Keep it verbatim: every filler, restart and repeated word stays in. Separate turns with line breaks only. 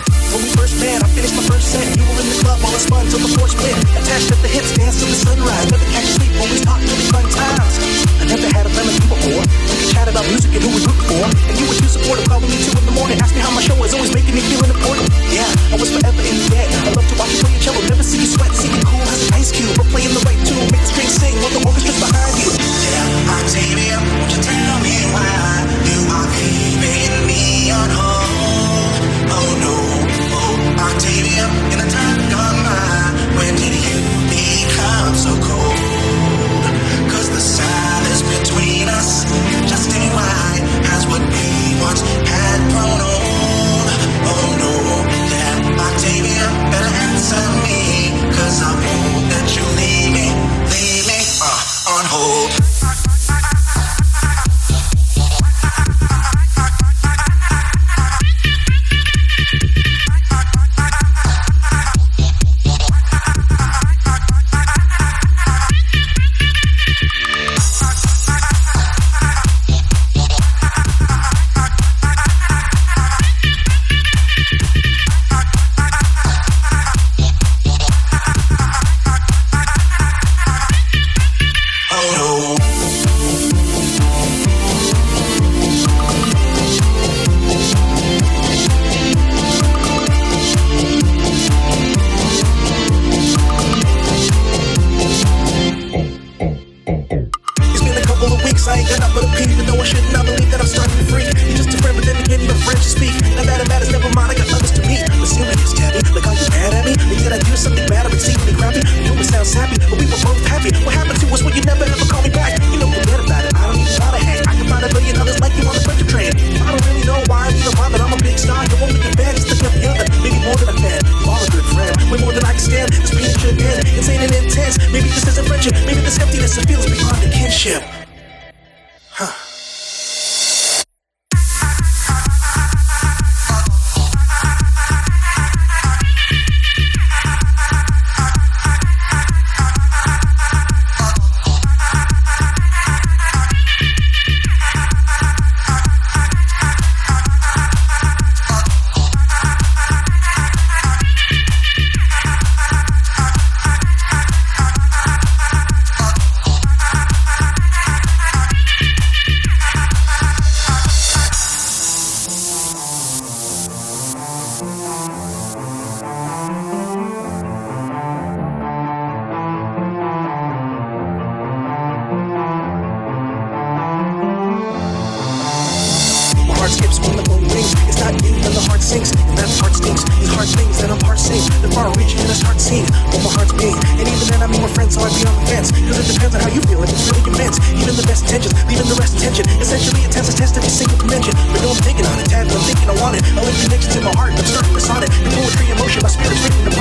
When we first met, I finished my first set. You were in the club while I spun till the floor split. Attached at the hips, dance till the sunrise. Never catch sleep, always talk till the fun times. I never had a lemon before. We could chat about music and who we root for. And you were too supportive, calling me two in the morning. Ask me how my show was, always making me feel important. Yeah, I was forever in debt. I love to watch you play your cello, never see you sweat. See you cool as an ice cube, but playing the right tune. Make the strings sing while the orchestra's behind you. Yeah, Octavia, won't you tell me why you are leaving me on hold? Oh no, oh Octavia, in the time gone by, when did you become so cold? Cause the silence between us just ain't right, as what we once had grown old. Oh no, yeah, Octavia, better answer me, cause I won't let you leave me, leave me uh, on hold. Connections in my heart, I'm starting to sonnet. The poetry, emotion, my spirit's written